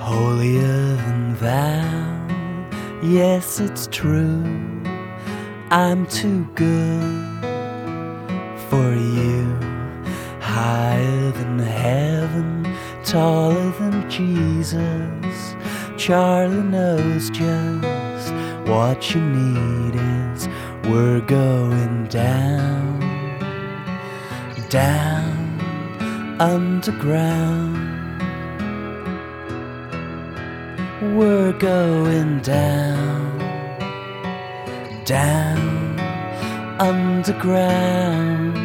Holier than thou, yes, it's true. I'm too good for you. Higher than heaven, taller than Jesus. Charlie knows just what you need is. We're going down, down, underground. We're going down, down, underground.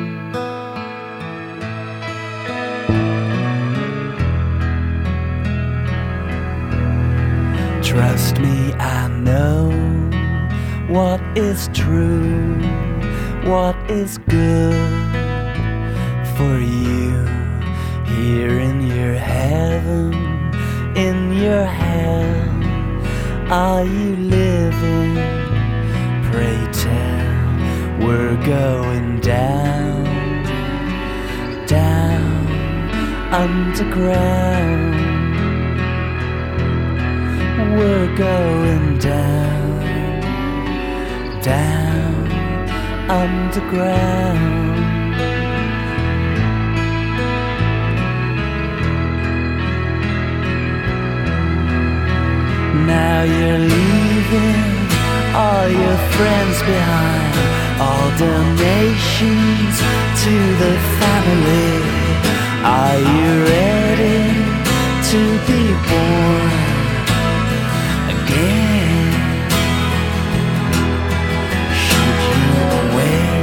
Trust me, I know what is true, what is good for you. Here in your heaven, in your hell, are you living? Pray tell, we're going down, down, underground. We're going down, down, underground. Now you're leaving all your friends behind, all donations to the family. Are you ready to be born again? Should you wait?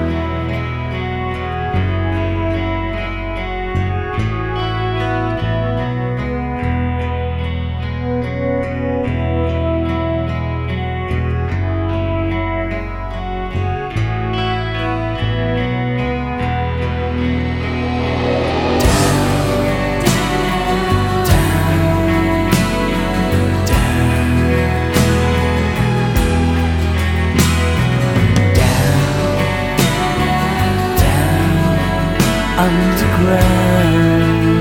Underground.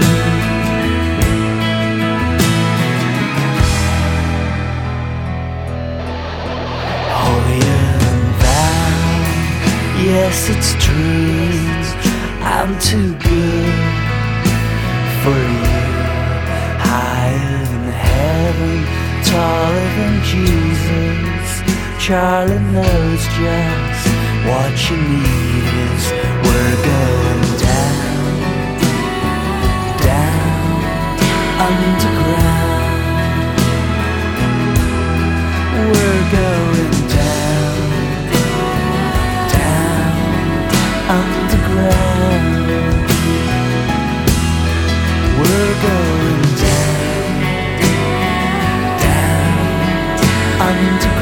Holier than thou, yes, it's true. I'm too good for you. Higher than heaven, taller than Jesus. Charlie knows just what you need is. We're going down, down, underground. We're going down, down, underground. We're going down, down, underground.